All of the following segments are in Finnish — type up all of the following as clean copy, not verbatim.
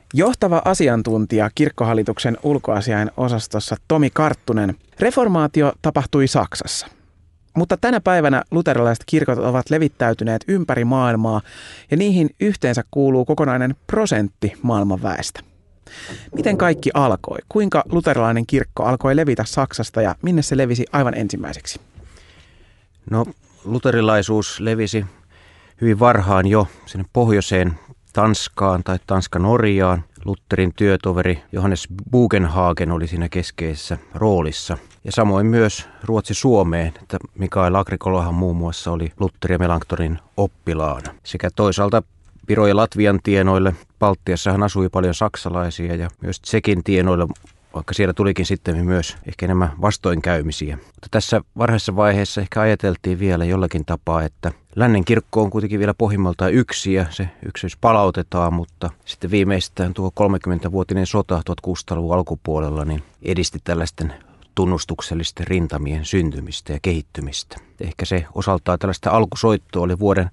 Johtava asiantuntija kirkkohallituksen ulkoasiain osastossa Tomi Karttunen. Reformaatio tapahtui Saksassa. Mutta tänä päivänä luterilaiset kirkot ovat levittäytyneet ympäri maailmaa ja niihin yhteensä kuuluu kokonainen prosentti maailman väestä. Miten kaikki alkoi? Kuinka luterilainen kirkko alkoi levitä Saksasta ja minne se levisi aivan ensimmäiseksi? No, luterilaisuus levisi hyvin varhaan jo sinne pohjoiseen Tanskaan tai Tanska-Norjaan. Lutherin työtoveri Johannes Bugenhagen oli siinä keskeisessä roolissa. Ja samoin myös Ruotsi-Suomeen, että Mikael Agricolahan muun muassa oli Luther ja Melanchthonin oppilaana. Sekä toisaalta Viro- ja Latvian tienoille. Baltiassahan asui paljon saksalaisia ja myös Tsekin tienoille, vaikka siellä tulikin sitten myös ehkä enemmän vastoinkäymisiä. Mutta tässä varhaisessa vaiheessa ehkä ajateltiin vielä jollakin tapaa, että lännen kirkko on kuitenkin vielä pohjimmaltaan yksi ja se yksyys palautetaan, mutta sitten viimeistään tuo 30-vuotinen sota 1600-luvun alkupuolella niin edisti tällaisten tunnustuksellisten rintamien syntymistä ja kehittymistä. Ehkä se osaltaan tällaista alkusoittoa oli vuoden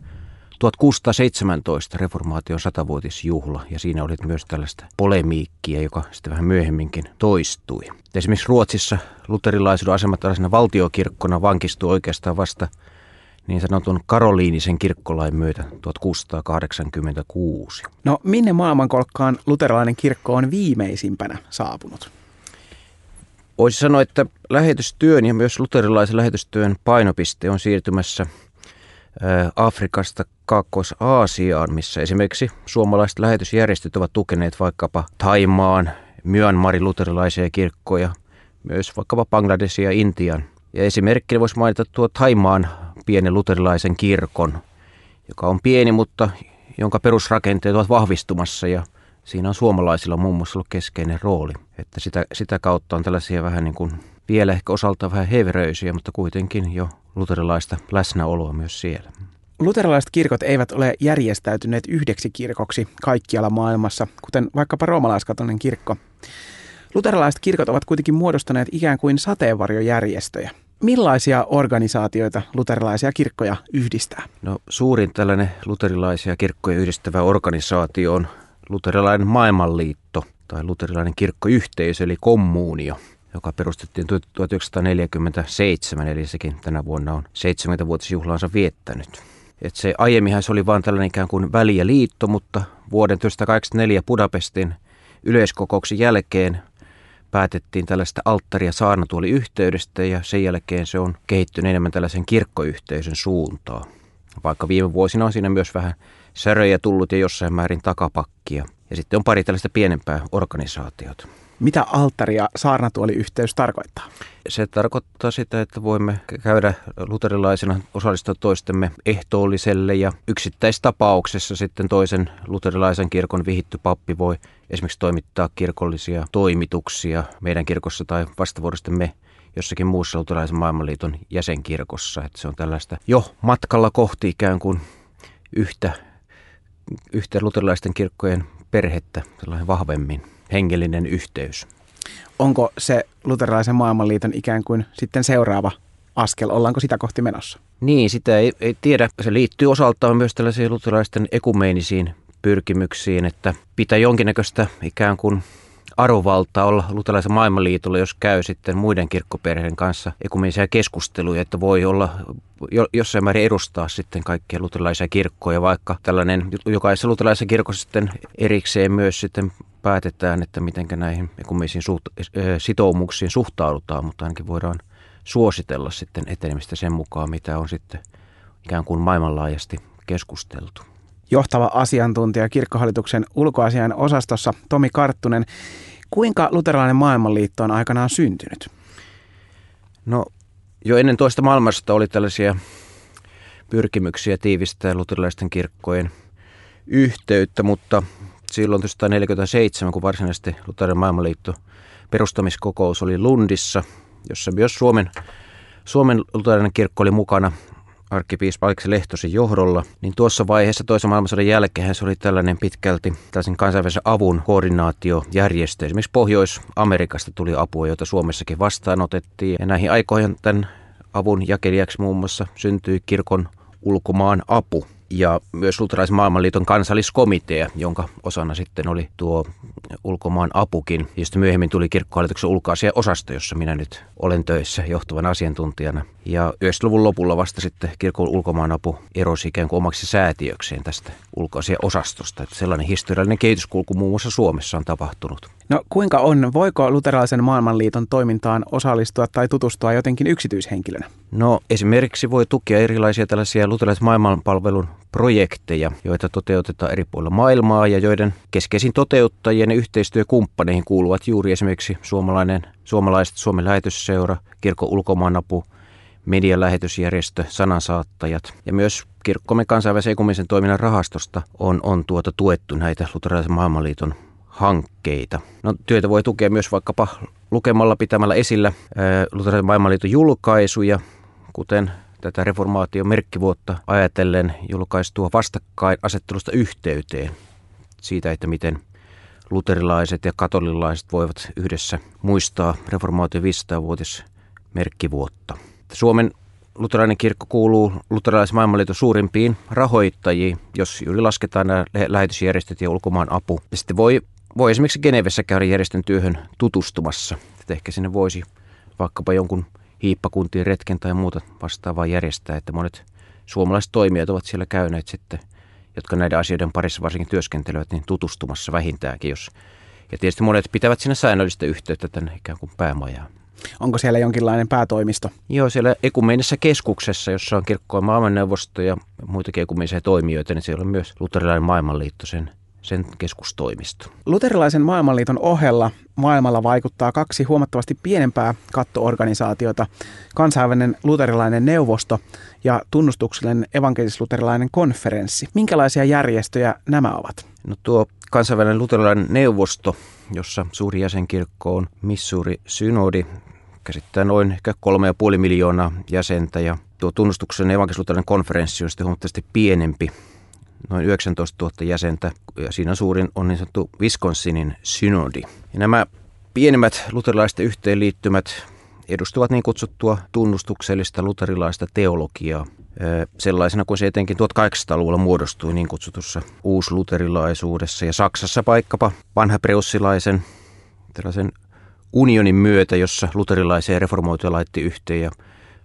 1617 reformaation 100-vuotisjuhla ja siinä oli myös tällaista polemiikkia, joka sitten vähän myöhemminkin toistui. Esimerkiksi Ruotsissa luterilaisuuden asema tällaisena valtiokirkkona vankistui oikeastaan vasta niin sanotun karoliinisen kirkkolain myötä 1686. No minne maailmankolkkaan luterilainen kirkko on viimeisimpänä saapunut? Voisi sanoa, että lähetystyön ja myös luterilaisen lähetystyön painopiste on siirtymässä Afrikasta Kaakkois-Aasiaan, missä esimerkiksi suomalaiset lähetysjärjestöt ovat tukeneet vaikkapa Thaimaan, Myanmarin luterilaisia kirkkoja, myös vaikkapa Bangladesia ja Intian. Ja esimerkkinä voisi mainita tuo Thaimaan pienen luterilaisen kirkon, joka on pieni, mutta jonka perusrakenteet ovat vahvistumassa ja siinä on suomalaisilla muun muassa ollut keskeinen rooli. Että sitä kautta on tällaisia vähän niin kuin vielä ehkä osalta vähän heiveröisiä, mutta kuitenkin jo luterilaista läsnäoloa myös siellä. Luterilaiset kirkot eivät ole järjestäytyneet yhdeksi kirkoksi kaikkialla maailmassa, kuten vaikkapa roomalaiskatolinen kirkko. Luterilaiset kirkot ovat kuitenkin muodostaneet ikään kuin sateenvarjojärjestöjä. Millaisia organisaatioita luterilaisia kirkkoja yhdistää? No, suurin tällainen luterilaisia kirkkoja yhdistävä organisaatio on luterilainen maailmanliitto tai luterilainen kirkkoyhteisö eli kommunio, joka perustettiin 1947, eli sekin tänä vuonna on 70-vuotisjuhlaansa viettänyt. Et se aiemminhan se oli vain tällainen ikään kuin väli- ja liitto, mutta vuoden 1984 Budapestin yleiskokouksen jälkeen päätettiin tällaista alttari- ja saarnatuoliyhteydestä ja sen jälkeen se on kehittynyt enemmän tällaisen kirkkoyhteisön suuntaan. Vaikka viime vuosina on siinä myös vähän säröjä tullut ja jossain määrin takapakkia. Ja sitten on pari tällaista pienempää organisaatiota. Mitä alttari- ja saarnatuoliyhteys tarkoittaa? Se tarkoittaa sitä, että voimme käydä luterilaisena osallistua toistemme ehtoolliselle ja yksittäistapauksessa sitten toisen luterilaisen kirkon vihitty pappi voi esimerkiksi toimittaa kirkollisia toimituksia meidän kirkossa tai vastavuoroisesti me jossakin muussa luterilaisen maailmanliiton jäsenkirkossa. Että se on tällaista jo matkalla kohti ikään kuin yhtä luterilaisten kirkkojen perhettä, sellainen vahvemmin hengellinen yhteys. Onko se luterilaisen maailmanliiton ikään kuin sitten seuraava askel? Ollaanko sitä kohti menossa? Niin, sitä ei tiedä. Se liittyy osaltaan myös tällaisiin luterilaisten ekumeenisiin pyrkimyksiin, että pitää jonkinnäköistä ikään kuin arvovaltaa olla luterilaisen maailmanliitolla, jos käy sitten muiden kirkkoperheiden kanssa ekumeenisia keskusteluja, että voi olla jossain määrin edustaa sitten kaikkia luterilaisia kirkkoja, vaikka tällainen jokaisessa luterilaisessa kirkossa sitten erikseen myös sitten päätetään, että miten näihin ekumeenisiin sitoumuksiin suhtaudutaan, mutta ainakin voidaan suositella sitten etenemistä sen mukaan, mitä on sitten ikään kuin maailmanlaajasti keskusteltu. Johtava asiantuntija kirkkohallituksen ulkoasiain osastossa Tomi Karttunen. Kuinka luterilainen maailmanliitto on aikanaan syntynyt? No, jo ennen toista maailmasta oli tällaisia pyrkimyksiä tiivistää luterilaisten kirkkojen yhteyttä, mutta silloin 1947, kun varsinaisesti luterilainen maailmanliitto perustamiskokous oli Lundissa, jossa myös Suomen luterilainen kirkko oli mukana arkkipiispa Aleksi Lehtosen johdolla, niin tuossa vaiheessa toisen maailmansodan jälkeen se oli tällainen pitkälti tällaisen kansainvälisen avun koordinaatiojärjestö. Esimerkiksi Pohjois-Amerikasta tuli apua, jota Suomessakin vastaanotettiin. Ja näihin aikoihin tämän avun jakelijaksi muun muassa syntyi kirkon ulkomaan apu. ja myös luterilaisen maailmanliiton kansalliskomitea, jonka osana sitten oli tuo ulkomaan apukin, josta myöhemmin tuli kirkkohallituksen ulkoasiaosasto, jossa minä nyt olen töissä johtavan asiantuntijana. Ja 90-luvun lopulla vasta sitten kirkon ulkomaan apu erosi ikään kuin omaksi säätiökseen tästä ulkoasiaosastosta. Että sellainen historiallinen kehityskulku muun muassa Suomessa on tapahtunut. No kuinka on? Voiko luterilaisen maailmanliiton toimintaan osallistua tai tutustua jotenkin yksityishenkilönä? No esimerkiksi voi tukea erilaisia tällaisia luterilaisen maailmanpalvelun projekteja, joita toteutetaan eri puolilla maailmaa ja joiden keskeisin toteuttajien ja yhteistyökumppaneihin kuuluvat juuri esimerkiksi suomalaiset Suomen lähetysseura, kirkon ulkomaanapu, median lähetysjärjestö, sanansaattajat ja myös kirkkomme kansainvälisen ekumeenisen toiminnan rahastosta on tuettu näitä luterilaisen maailmanliiton hankkeita. No, työtä voi tukea myös vaikkapa lukemalla, pitämällä esillä luterilaisen maailmanliiton julkaisuja, kuten tätä reformaation merkkivuotta ajatellen julkaistua vastakkainasettelusta yhteyteen siitä, että miten luterilaiset ja katolilaiset voivat yhdessä muistaa reformaation 500-vuotismerkkivuotta. Suomen luterilainen kirkko kuuluu luterilaisen maailmanliiton suurimpiin rahoittajiin, jos juuri lasketaan nämä lähetysjärjestöt ja ulkomaan apu. Ja sitten voi esimerkiksi Genevessä käydä järjestön työhön tutustumassa. Että ehkä sinne voisi vaikkapa jonkun hiippakuntien retken tai muuta vastaavaa järjestää, että monet suomalaiset toimijat ovat siellä käyneet sitten, jotka näiden asioiden parissa varsinkin työskentelevät, niin tutustumassa vähintäänkin. Ja tietysti monet pitävät siinä säännöllistä yhteyttä tänne ikään kuin päämajaan. Onko siellä jonkinlainen päätoimisto? Joo, siellä ekumeenisessä keskuksessa, jossa on kirkkoa maailmanneuvosto ja muitakin ekumeenisia toimijoita, niin siellä on myös luterilainen maailmanliitto, sen keskustoimisto. Luterilaisen maailmanliiton ohella maailmalla vaikuttaa kaksi huomattavasti pienempää kattoorganisaatiota, kansainvälinen luterilainen neuvosto ja tunnustuksellinen evankelis-luterilainen konferenssi. Minkälaisia järjestöjä nämä ovat? No tuo kansainvälinen luterilainen neuvosto, jossa suuri jäsenkirkko on Missouri-synodi, käsittää noin ehkä 3,5 miljoonaa jäsentä ja tuo tunnustuksellinen evankelis-luterilainen konferenssi on sitten huomattavasti pienempi, noin 19 000 jäsentä, ja siinä suurin on niin sanottu Wisconsinin synodi. Ja nämä pienemmät luterilaiset yhteenliittymät edustavat niin kutsuttua tunnustuksellista luterilaista teologiaa, sellaisena kuin se etenkin 1800-luvulla muodostui niin kutsutussa uusluterilaisuudessa ja Saksassa vaikkapa vanhapreussilaisen tällaisen unionin myötä, jossa luterilaisia ja reformoituja laitti yhteen ja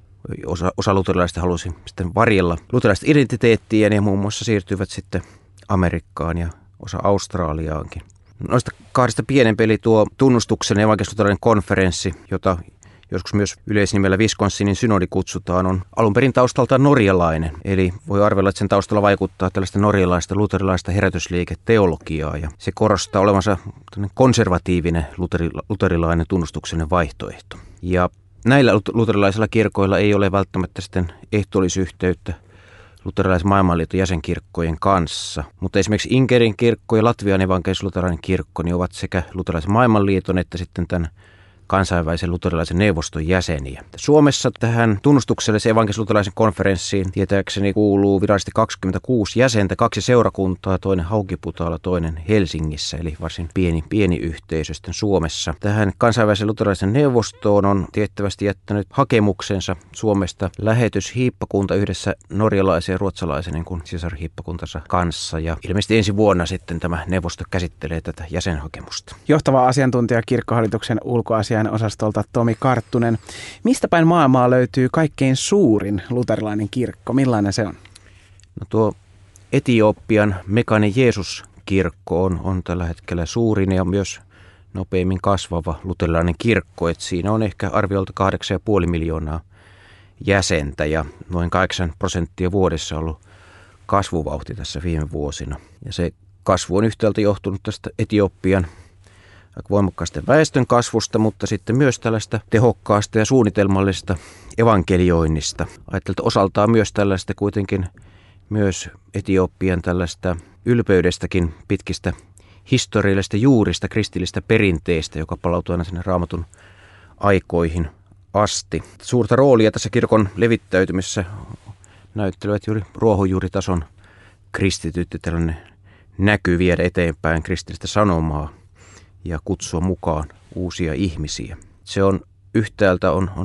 osa luterilaisista halusi sitten varjella luterilaista identiteettiä ja muun muassa siirtyivät sitten Amerikkaan ja osa Australiaankin. Noista kahdesta pienempi eli tuo tunnustuksellinen evankelis-luterilainen konferenssi, jota joskus myös yleisnimellä Wisconsinin synodi kutsutaan, on alun perin taustaltaan norjalainen. Eli voi arvella, että sen taustalla vaikuttaa tällaista norjalaista luterilaista herätysliiketeologiaa ja se korostaa olevansa konservatiivinen luterilainen tunnustuksellinen vaihtoehto. Ja näillä luterilaisilla kirkoilla ei ole välttämättä sitten ehtoollisyhteyttä luterilaisen maailmanliiton jäsenkirkkojen kanssa. Mutta esimerkiksi Inkerin kirkko ja Latvian evankelis-luterilainen kirkko niin ovat sekä luterilaisen maailmanliiton että sitten tämän kansainvälisen luterilaisen neuvoston jäseniä. Suomessa tähän tunnustuksellisen evankelis-luterilaisen konferenssiin tietääkseni kuuluu virallisesti 26 jäsentä, 2 seurakuntaa, toinen Haukiputaalla, toinen Helsingissä, eli varsin pieni yhteisö sitten Suomessa. Tähän kansainvälisen luterilaisen neuvostoon on tiettävästi jättänyt hakemuksensa Suomesta lähetyshiippakunta yhdessä norjalaisen ja ruotsalaisen niin kuin sisarhiippakuntansa kanssa. Ja ilmeisesti ensi vuonna sitten tämä neuvosto käsittelee tätä jäsenhakemusta. Johtava asiantuntija kirkkohallituksen ulkoasian osastolta Tomi Karttunen. Mistä päin maailmaa löytyy kaikkein suurin luterilainen kirkko? Millainen se on? No tuo Etiopian Mekaane Jeesus-kirkko on tällä hetkellä suurin ja myös nopeimmin kasvava luterilainen kirkko. Et siinä on ehkä arviolta 8,5 miljoonaa jäsentä ja noin 8% vuodessa ollut kasvuvauhti tässä viime vuosina. Ja se kasvu on yhtäältä johtunut tästä Etiopian aika voimakkaasta väestön kasvusta, mutta sitten myös tällaista tehokkaasta ja suunnitelmallisesta evankelioinnista. Ajattelin osaltaan myös tällaista kuitenkin myös Etiopian tällaista ylpeydestäkin pitkistä historiallisista juurista, kristillistä perinteistä, joka palautuu aina sinne Raamatun aikoihin asti. Suurta roolia tässä kirkon levittäytymisessä näyttelevät juuri ruohonjuuritason kristityt, tällainen näky viedä eteenpäin kristillistä sanomaa ja kutsua mukaan uusia ihmisiä. Se on yhtäältä on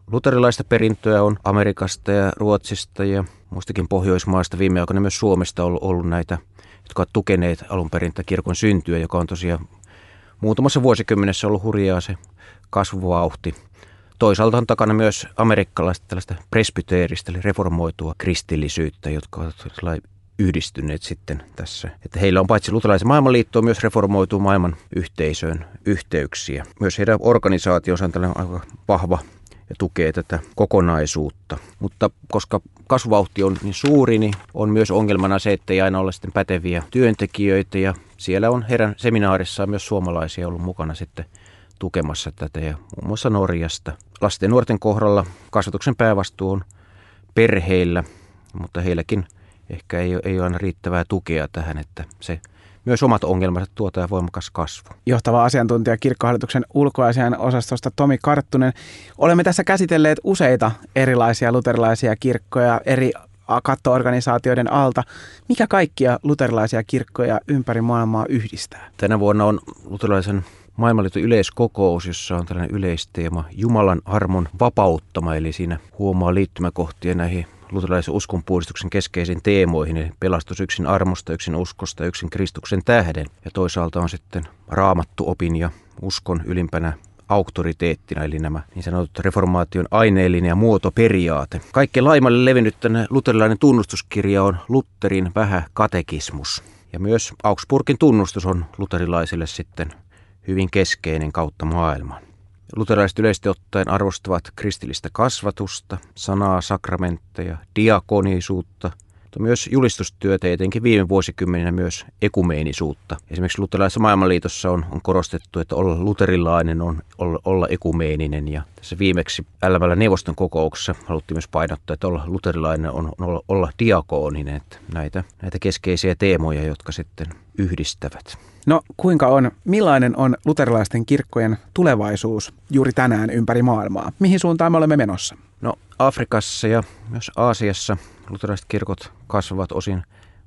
luterilaista perintöä on Amerikasta ja Ruotsista ja muistakin Pohjoismaista, viime aikoina myös Suomesta on ollut näitä, jotka ovat tukeneet alun perin kirkon syntyä, joka on tosiaan muutamassa vuosikymmenessä ollut hurjaa se kasvuvauhti. Toisaalta on takana myös amerikkalaista tällaista presbyteeristä, eli reformoitua kristillisyyttä, jotka ovat yhdistyneet sitten tässä. Että heillä on paitsi luterilaisen maailmanliittoon myös reformoitu maailman yhteisöön yhteyksiä. Myös heidän organisaationsa on tällainen aika vahva ja tukee tätä kokonaisuutta. Mutta koska kasvuvauhti on niin suuri, niin on myös ongelmana se, että ei aina ole sitten päteviä työntekijöitä. Ja siellä on heidän seminaarissaan myös suomalaisia ollut mukana sitten tukemassa tätä ja muun muassa Norjasta. Lasten ja nuorten kohdalla kasvatuksen päävastuu on perheillä, mutta heilläkin ehkä ei ole aina riittävää tukea tähän, että se myös omat ongelmat tuota ja voimakas kasvu. Johtava asiantuntija Kirkkohallituksen ulkoasiain osastosta Tomi Karttunen. Olemme tässä käsitelleet useita erilaisia luterilaisia kirkkoja eri katto-organisaatioiden alta. Mikä kaikkia luterilaisia kirkkoja ympäri maailmaa yhdistää? Tänä vuonna on luterilaisen maailmanliiton yleiskokous, jossa on tällainen yleisteema Jumalan armon vapauttama, eli siinä huomaa liittymäkohtia näihin luterilaisen uskonpuhdistuksen keskeisiin teemoihin, eli pelastus yksin armosta, yksin uskosta, yksin Kristuksen tähden. Ja toisaalta on sitten raamattu opin ja uskon ylimpänä auktoriteettina, eli nämä niin sanotut reformaation aineellinen ja muotoperiaate. Kaikkein laajemmalle levinnyt luterilainen tunnustuskirja on Lutherin vähä katekismus. Ja myös Augsburgin tunnustus on luterilaisille sitten hyvin keskeinen kautta maailman. Luterilaiset yleisesti ottaen arvostavat kristillistä kasvatusta, sanaa, sakramentteja, diakonisuutta, mutta myös julistustyötä ja etenkin viime vuosikymmeninä myös ekumeenisuutta. Esimerkiksi luterilaisessa maailmanliitossa on korostettu, että olla luterilainen on olla ekumeeninen ja tässä viimeksi LML neuvoston kokouksessa haluttiin myös painottaa, että olla luterilainen on olla diakoninen, että näitä keskeisiä teemoja, jotka sitten yhdistävät. No kuinka on, millainen on luterilaisten kirkkojen tulevaisuus juuri tänään ympäri maailmaa? Mihin suuntaan me olemme menossa? No Afrikassa ja myös Aasiassa luterilaiset kirkot kasvavat osin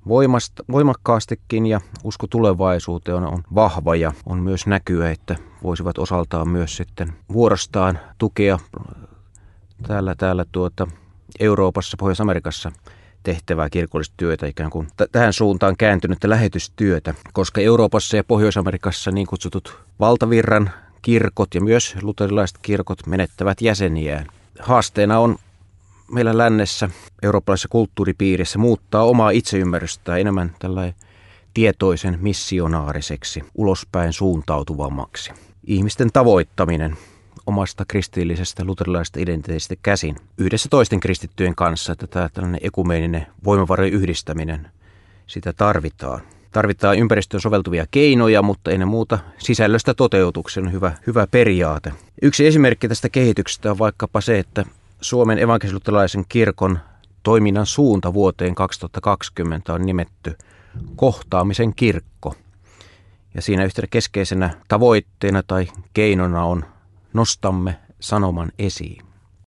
voimakkaastikin ja usko tulevaisuuteen on vahva ja on myös näkyä, että voisivat osaltaan myös sitten vuorostaan tukea täällä Euroopassa, Pohjois-Amerikassa tehtävää kirkollista työtä, ikään kuin tähän suuntaan kääntynyttä lähetystyötä, koska Euroopassa ja Pohjois-Amerikassa niin kutsutut valtavirran kirkot ja myös luterilaiset kirkot menettävät jäseniään. Haasteena on meillä lännessä, eurooppalaisessa kulttuuripiirissä muuttaa omaa itseymmärrystään enemmän tällainen tietoisen missionaariseksi, ulospäin suuntautuvammaksi. Ihmisten tavoittaminen omasta kristillisestä luterilaisesta identiteetistä käsin yhdessä toisten kristittyjen kanssa, että tämä tällainen ekumeeninen voimavarojen yhdistäminen, sitä tarvitaan. Tarvitaan ympäristöön soveltuvia keinoja, mutta ennen muuta sisällöstä toteutuksen hyvä periaate. Yksi esimerkki tästä kehityksestä on vaikkapa se, että Suomen evankelis-luterilaisen kirkon toiminnan suunta vuoteen 2020 on nimetty kohtaamisen kirkko. Ja siinä yhteydessä keskeisenä tavoitteena tai keinona on nostamme sanoman esiin.